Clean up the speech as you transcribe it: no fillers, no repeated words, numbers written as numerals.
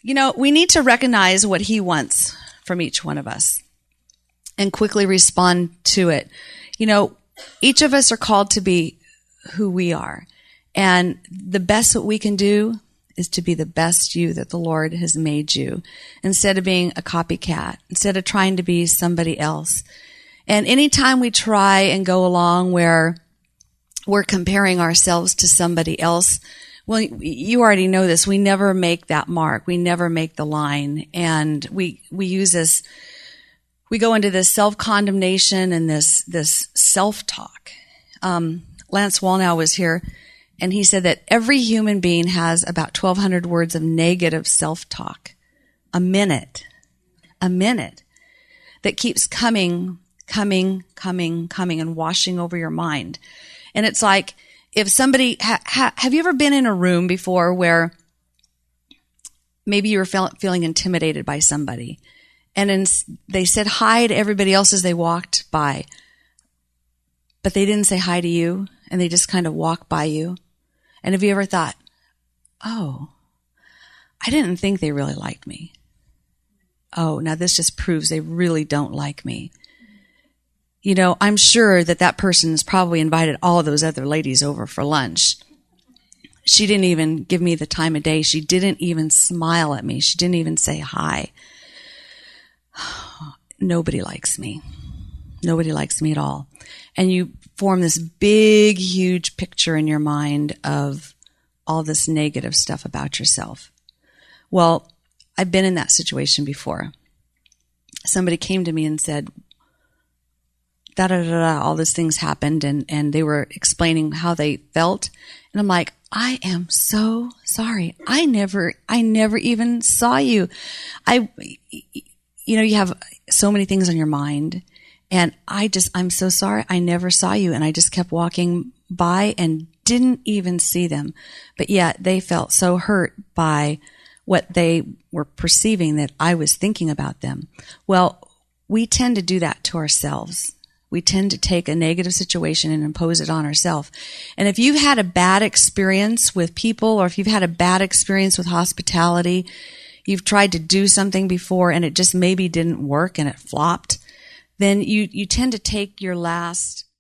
We need to recognize what he wants from each one of us and quickly respond to it. Each of us are called to be who we are. And the best that we can do is to be the best you that the Lord has made you, instead of being a copycat, instead of trying to be somebody else. And anytime we try and go along where we're comparing ourselves to somebody else, well, you already know this. We never make that mark. We never make the line. And we use this, we go into this self-condemnation and this self-talk. Lance Wallnau was here, and he said that every human being has about 1,200 words of negative self-talk a minute, that keeps coming, and washing over your mind. And it's like, if somebody, have you ever been in a room before where maybe you were feeling intimidated by somebody, and then they said hi to everybody else as they walked by, but they didn't say hi to you, and they just kind of walked by you? And have you ever thought, oh, I didn't think they really liked me. Oh, now this just proves they really don't like me. I'm sure that person's probably invited all of those other ladies over for lunch. She didn't even give me the time of day. She didn't even smile at me. She didn't even say hi. Nobody likes me. Nobody likes me at all. And you form this big, huge picture in your mind of all this negative stuff about yourself. Well, I've been in that situation before. Somebody came to me and said, all these things happened, and they were explaining how they felt. And I'm like, I am so sorry. I never even saw you. You have so many things on your mind, and I'm so sorry. I never saw you. And I just kept walking by and didn't even see them. But yet they felt so hurt by what they were perceiving that I was thinking about them. Well, we tend to do that to ourselves. We tend to take a negative situation and impose it on ourselves. And if you've had a bad experience with people, or if you've had a bad experience with hospitality, you've tried to do something before and it just maybe didn't work and it flopped, then you tend to take your last